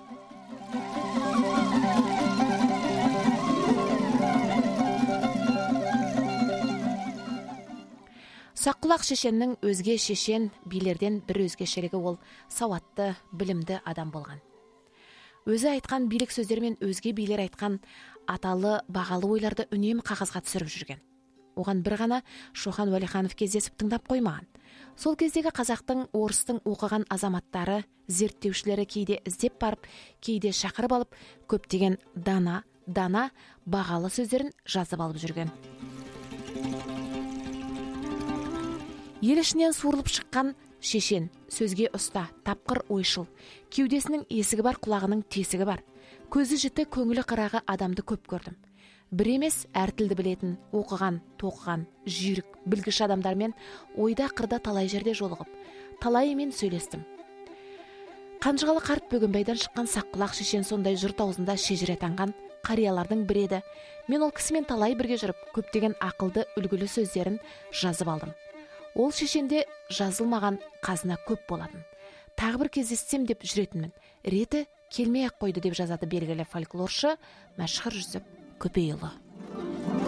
Саққұлақ шешеннің өзге шешен билерден бір өзгешелігі ол сауатты, білімді адам болған. Өзі айтқан билік сөздер мен өзге билер айтқан аталы, бағалы ойларды үнемі қағазға түсіріп жүрген. Оған бір ғана Шоқан Уәлиханов кездесіп тыңдап қоймаған. Сол кездегі қазақтың, орыстың оқыған азаматтары, зерттеушілері кейде іздеп барып, кейде шақырып алып, көптеген дана, бағалы сөздерін жазып алып жүрген. Ел ішінен суырылып шыққан шешен, сөзге ұста, тапқыр ойшыл, кеудесінің есігі бар, құлағының тесігі бар, көзі жіті, көңілі қырағы адамды көп көрдім. Бір емес, әр тілді білетін, оқыған, тоқыған, жүйрік, білгіш адамдармен ойда қырда талай жерде жолығып, талайымен сөйлестім. Қанжығалы қарт Бөгенбайдан шыққан Саққұлақ шешен сондай жұрт аузында шежіре атанған қариялардың бірі еді. Мен ол кісімен талай бірге жүріп, көптеген ақылды, үлгілі сөздерін жазып алдым. Ол шешенде жазылмаған қазына көп болатын. Тағы бір кездессем деп жүретінмін. Реті келмей ақ қойды деп жазады белгілі фольклоршы Мәшһүр Жүсіп Көпейұлы.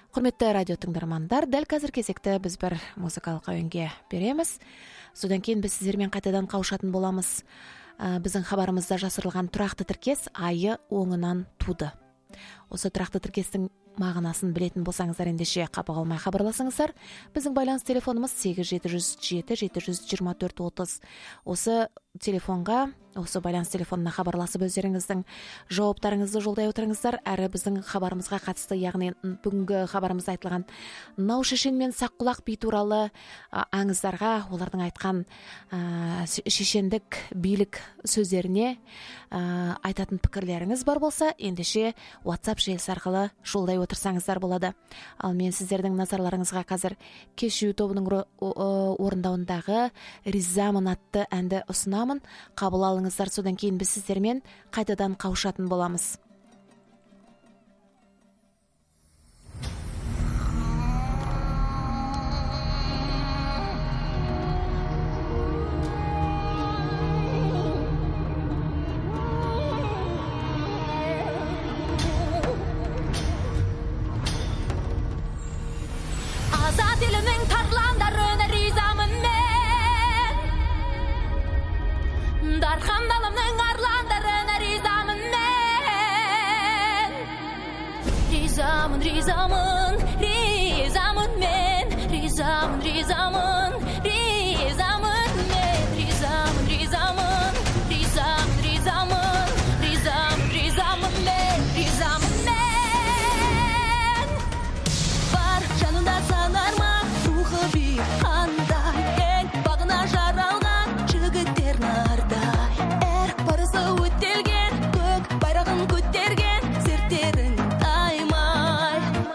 Құрметті радио тыңдармандар, дәл қазір кезекті біз бір музыкалық әуенге береміз. Содан кейін біз сіздермен қайтадан қауышатын боламыз. Біздің хабарымызда жасырылған тұрақты тіркес айы оңынан туды. Осы тұрақты тіркестің мағынасын білетін болсаңыздар, ендеше қапы қалмай хабарласыңыздар. Біздің байланыс телефонымыз 8707-724-30. Осы телефонға, осы байланыс телефонына хабарласып өздеріңіздің жауаптарыңызды жолдай отырыңыздар. Әрі біздің хабарымызға қатысты, яғни бүгінгі хабарымызда айтылған нау шешен мен саққұлақ би туралы аңыздарға, олардың айтқан шешендік билік сөздеріне айтатын пікірлеріңіз бар болса, ендеше WhatsApp желісі арқылы жолдай отырсаңыздар болады. Ал мен сіздердің назарларыңызға қазір Кешью тобының орындауындағы Ризамын атты әнді ұсынамын. Қабыл алыңыздар, содан кейін біз сіздермен қайтадан қауышатын боламыз. Азат елінің тарландарына ризамын мен, дархан даламның арландарына ризамын мен. Ризамын, ризамын, ризамын мен, ризамын, ризамын, ризамын мен, ризамын, ризамын, ризамын, ризамын, ризамын, ризамын мен, ризамын мен. Бар жанында санарма рухы биік қандай, ең бағына жаралған жігіттер нардай. Әр парызы өтелген, көк байрағын көтерген, серттерің таймай.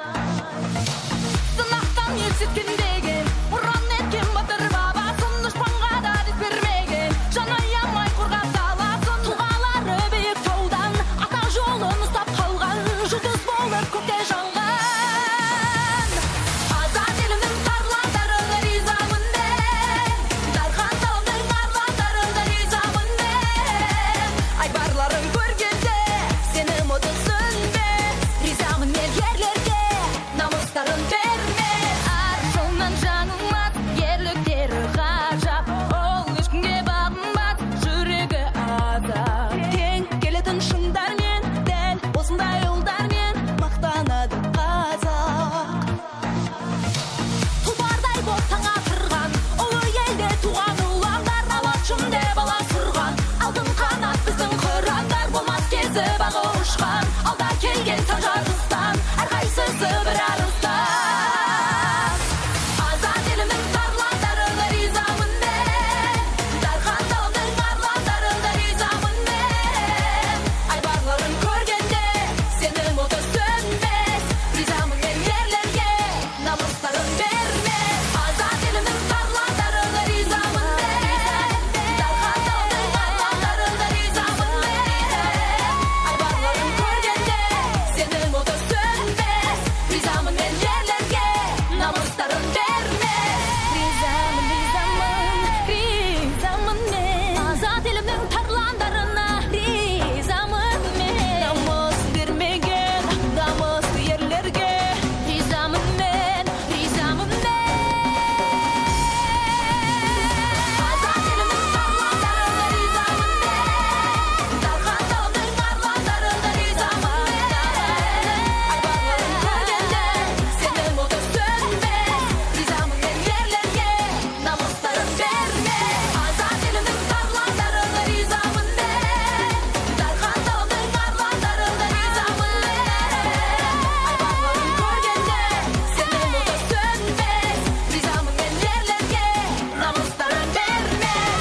Сынақтан ел сескенбеген, ұран еткен батыр бабасын, дұшпанға да дес бермеген, жан аямай қорғап саласын. Тұлғалары биік таудан, ата жолын ұстап қалған, жұлдыз болып көкте жанған. Азат елімнің тарландарына ризамын мен, дархан даламның арландарына ризамын мен. Айбарларын көргенде сенің отың сөнбес, ризамын мен ерлерге намыстарын бермес. Ар жолынан жаңылмас, ерліктері ғажап, ол ешкімге бағынбас, жүрегі азап. Тең келетін шыңдармен, дәл осындай ұлдармен мақтанады қазақ. Тұлпардай боп таң атырған, ұлы елде туған ұландар, алашым деп ала сұрған, алтын қанат біздің қырандар, болмас кезі бағы ұшқан, алда келген сан жарыстан, әрқайсысы бір арыстан. Азат елімнің тарландарына ризамын мен, дархан даламның арландарына ризамын мен. Айбарларын көргенде сенің оты сөнбес, ризамын мен ерлерге намыстарын бермес. Азат елімнің тарландарына ризамын мен, дархан даламның арландарына ризамын мен. Айбарларын көргенде сенің оты сөнбес, ризамын мен ерлерге намыстарын бермес. Ризамын, ризамын, ризамын мен, азат елімнің тарландарына ризамын мен. Намыс бермеген намысты ерлерге ризамын мен, ризамын мен. Азат елімнің тарландарына ризамын мен, дархан даламның арландарына ризамын мен. Айбарларын көргенде сенің оты сөнбес, ризамын мен ерлерге намыстарын бермес. Азат елімнің тарландарына ризамын мен, дархан даламның арландарына ризамын мен. Айбарларын көргенде сенің оты сөнбес, ризамын мен ерлерге намыстарын бермес.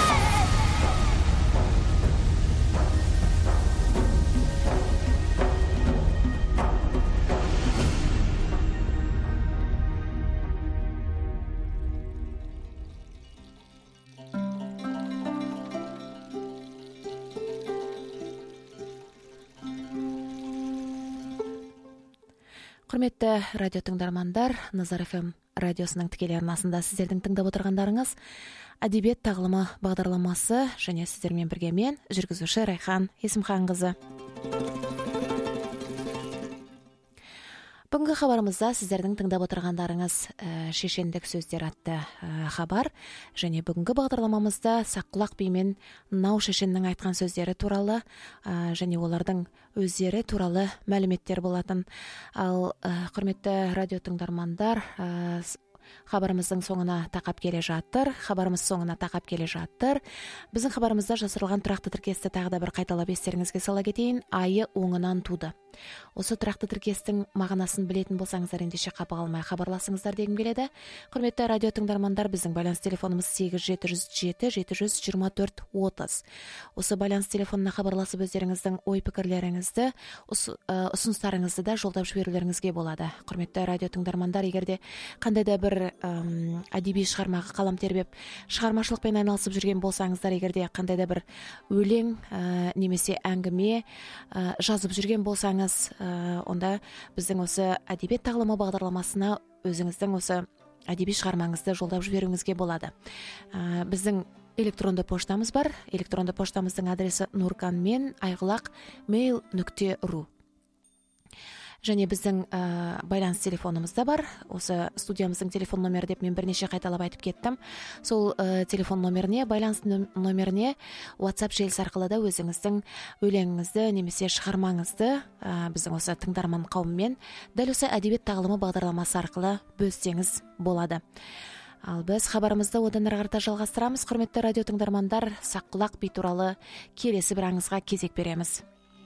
Құрметті радио тыңдармандар, Назар FM радиосының тікелей арнасында сіздердің тыңдап отырғандарыңыз әдебиет тағылымы бағдарламасы, және сіздермен бірге мен, жүргізуші Райхан Есімханқызы. Бүгінгі хабарымызда сіздердің тыңдап отырғандарыңыз шешендік сөздер атты хабар, және бүгінгі бағдарламамызда Саққұлақ би мен Нау шешеннің айтқан сөздері туралы және олардың өздері туралы мәліметтер болатын. Ал құрметті радио тыңдармандар, хабарымыздың соңына тақап келе жатыр. Біздің хабарымызда жасырылған тұрақты тіркесті тағы да бір қайталап естеріңізге сала кетейін. Айы оңынан туды. Осы тұрақты тіркестің мағынасын білетін болсаңыздар, ендеше қапы қалмай хабарласыңыздар дегім келеді. Құрметті радио тыңдармандар, біздің байланыс телефонымыз 8707-724-30. Осы байланыс телефонына хабарласып өздеріңіздің ой-пікірлеріңізді, ұсыныстарыңызды да жолдап жіберулеріңізге болады. Құрметті радио тыңдармандар, егерде қандай да бір әдеби шығармаға қалам тербеп шығармашылықпен айналысып жүрген болсаңыздар, егерде қандай да бір өлең немесе әңгіме жазып жүрген болсаңыз, онда біздің осы әдебиет тағылымы бағдарламасына өзіңіздің осы әдеби шығармаңызды жолдап жіберуіңізге болады. Біздің электронды поштамыз бар. Электронды поштамыздың адресі nurkanmen@mail.ru. Және біздің байланыс телефонымыз да бар. Осы студиямыздың телефон номері деп мен бірнеше қайталап айтып кеттім. Сол телефон номеріне, байланыс номеріне WhatsApp желісі арқылы да өзіңіздің өлеңіңізді немесе шығармаңызды біздің осы тыңдарман қауыммен дәл осы әдебиет тағылымы бағдарламасы арқылы бөліссеңіз болады. Ал біз хабарымызды одан әрі қарата жалғастырамыз. Құрметті радио тыңдармандар, Саққұлақ би туралы келесі бір аңызға кезек береміз.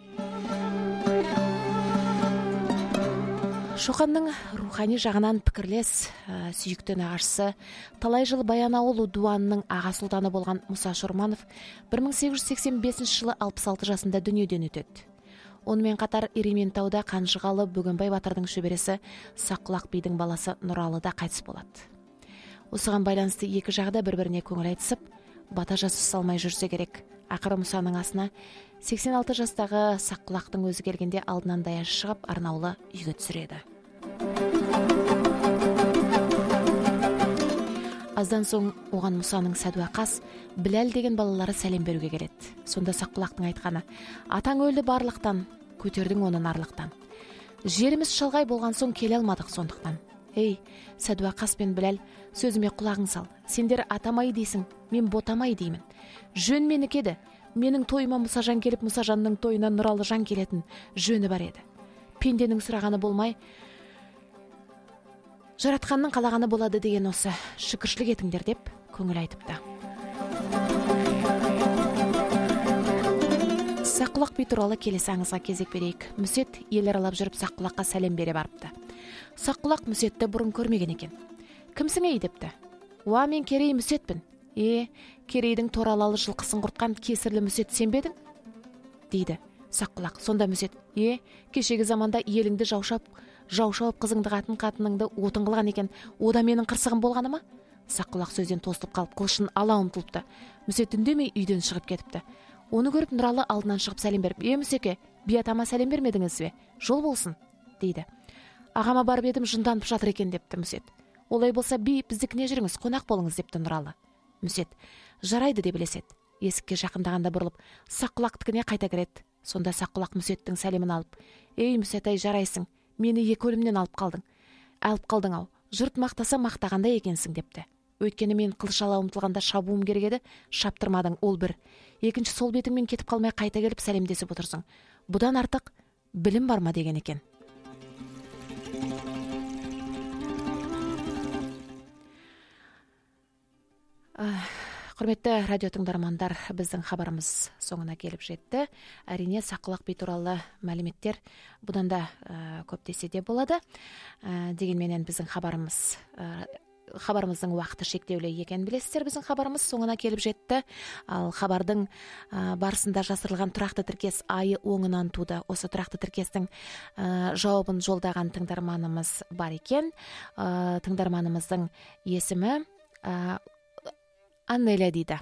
Шоқанның рухани жағынан пікірлес сүйікті нағашысы, талай жыл Баянауыл дуанының аға сұлтаны болған Мұса Шорманов 1885 жылы 66 жасында дүниеден өтеді. Онымен қатар Ерейментауда Қанжығалы Бөгенбай батырдың шөбересі Саққұлақ бидің баласы Нұралы да қайтыс болады. Осыған байланысты екі жағда бір-біріне көңіл айтысып, бата жасып салмай жүрсе керек. Ақыры Мұсаның асына 86 жастағы Саққұлақтың өзі келгенде алдынан даяшы шығып, арнаулы үйге түсіреді. Аздан соң оған Мұсаның Сәдуақас, Біләл деген балалары сәлем беруге келеді. Сонда Саққұлақтың айтқаны: атаң өлді барлықтан, көтердің оны нарлықтан. Жеріміз шалғай болған соң келе алмадық сондықтан. Ей, Сәдуақас пен Біләл, сөзіме құлағың сал. Сендер атамай дейсің, мен ботамай деймін. Жөн менікі еді. Менің тойыма Мұсажан келіп, Мұсажанның тойына Нұралы жан келетін жөні бар еді. Пенденің сұрағаны болмай, жаратқанның қалағаны болады деген осы. Шүкіршілік етіңдер деп көңіл айтыпты. Саққұлақ би туралы келесі аңызға кезек берейік. Мүсет ел аралап жүріп Саққұлаққа сәлем бере барыпты. Саққұлақ Мүсетті бұрын көрмеген екен. Кімсің ей депті. Уа, мен Керей Мүсетпін. Керейдің торалалы жылқысын құртқан кесірлі Мүсет сен бе едің? Дейді Саққұлақ. Сонда Мүсет: кешегі заманда еліңді жау шауып қызыңды қатыныңды отын қылған екен, ода менің қырсығым болғаны ма? Саққұлақ сөзден тосылып қалып, қылышын ала ұмтылыпты. Мүсет үндемей үйден шығып кетіпті. Оны көріп Нұралы алдынан шығып сәлем беріп: Мүсеке, би атама сәлем бермедіңіз бе? Жол болсын, дейді. Ағама барып едім, жынданып жатыр екен депті Мүсет. Олай болса, би біздікіне жүріңіз, қонақ болыңыз депті Нұралы. Мүсет: жарайды деп ілеседі. Есікке жақындағанда бұрылып, Саққұлақтікіне қайта кіреді. Сонда Саққұлақ Мүсеттің сәлемін алып: Мүсет-ай, жарайсың, мені екі өлімнен алып қалдың ау, жұрт мақтаса мақтағанда екенсің депті. Өйткені мен қылыш ала ұмтылғанда шабуым керек еді, шаптырмадың, ол бір. Екінші, сол бетіңмен кетіп қалмай қайта келіп сәлемдесіп отырсың. Бұдан артық білім бар ма деген екен. Құрметті радио тыңдармандар, біздің хабарымыз соңына келіп жетті. Әрине, Саққұлақ би туралы мәліметтер бұдан да көп десе де болады. Дегенменен біздің хабарымыздың уақыты шектеулі екенін білесіздер. Біздің хабарымыз соңына келіп жетті. Ал хабардың барысында жасырылған тұрақты тіркес айы оңынан туды. Осы тұрақты тіркестің жауабын жолдаған тыңдарманымыз бар екен. Тыңдарманымыздың есімі Аннеля дейді.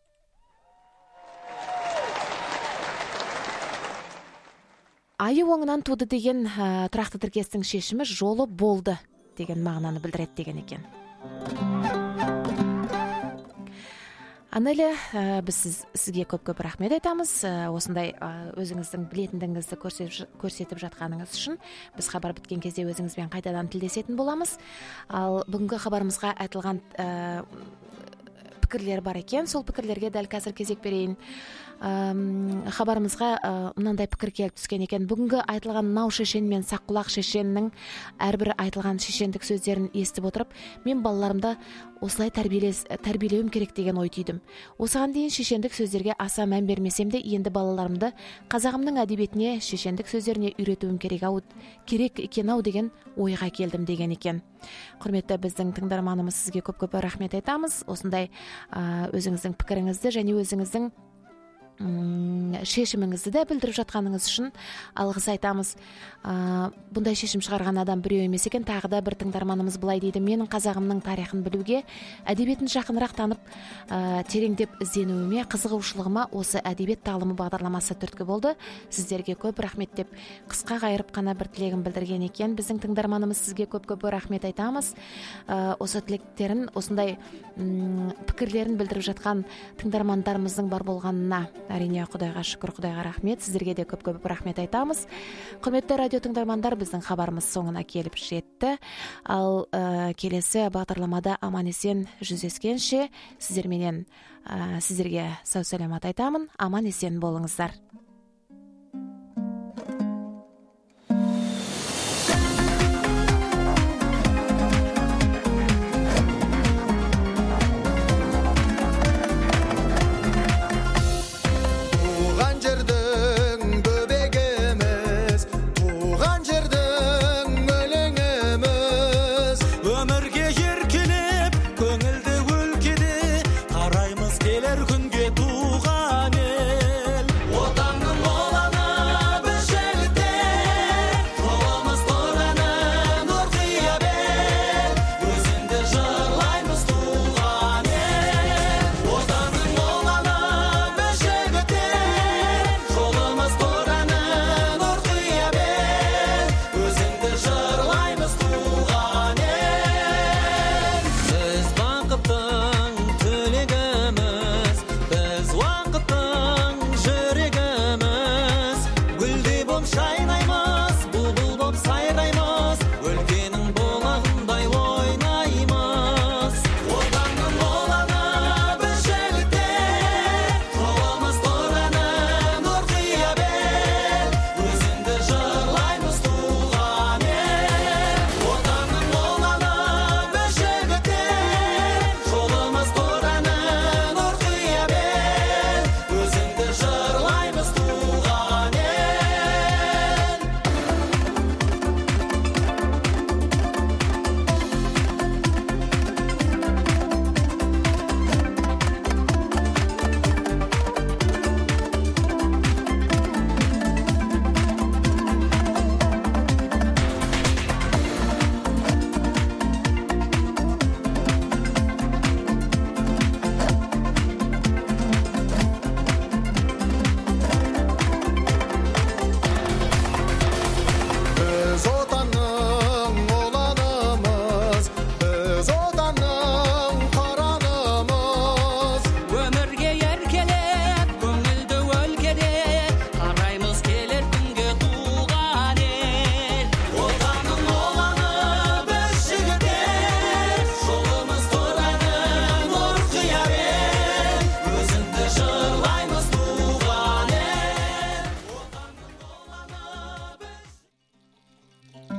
Айы оңынан туды деген тұрақты тіркестің шешімі жолы болды деген мағынаны білдіреді деген екен. аны эле биз сизге көп рахмет айтабыз. Осындай өзүңүздүн билетиндигиңизди көрсөтүп жатканыңыз үчүн. Биз кабар бүткөн кезде өзүңүз менен кайтадан тилдесетін боламыз. Ал бүгүнкү кабарыбызга айтылган пикирлер бар экен. Сол пикирлерге дал азыр кезек берейин. Кабарыбызга мындай пикир келип түскөн экен. Бүгүнкү айтылган нау шешен менен сак кулак шешеннин ар бир айтылган шешендик сөздөрүн эстип отуруп, мен балаларымды осылай тарбиелөөм керек деген ой түйдүм. Осыған дейин шешендик сөздөргө аса мән бермесем де, енді балаларымды казагымдын адебиетине, шешендик сөздөрүнө үйрөтүүм керек экен деген ойга келдим деген экен. Курметтүү биздин тыңдарманыбыз, сизге көп рахмет айтабыз. Осындай өзүңүздүн пикириңизди және өзүңүздүн шешимиңизди да билдирип жатканыңыз үчүн алгыс айтабыз. Bunday шешим чыгарган адам бирөө эмес экен. Тагы да бир тыңдарманыбыз былай дейди: менин казагымдын тарыхын билүүгө, адебиетин жакыныраак танып, тереңдеп изденүүмө, кызыгуучулугума осы әдебиет таалымы багдарламасы түрткү болду. Сиздерге көп рахмет деп кыска кайрып гана бир тилегин билдирген экен. Биздин тыңдарманыбыз, сизге көп рахмет айтабыз. Осы тилектерин, осындай пикирлерин билдирип жаткан тыңдармандарыбыздын бар болгонуна әрине Кудайга шүкүр, Кудайга рахмет. Сиздерге де көп рахмет айтабыз. Курметтүү радио тыңдармандар, биздин кабарыбыз соңуна келип жетти. Ал келесі багдарламада аман эсен жүзөскенше сиздерге сау саламат айтамын. Аман эсен болуңуздар.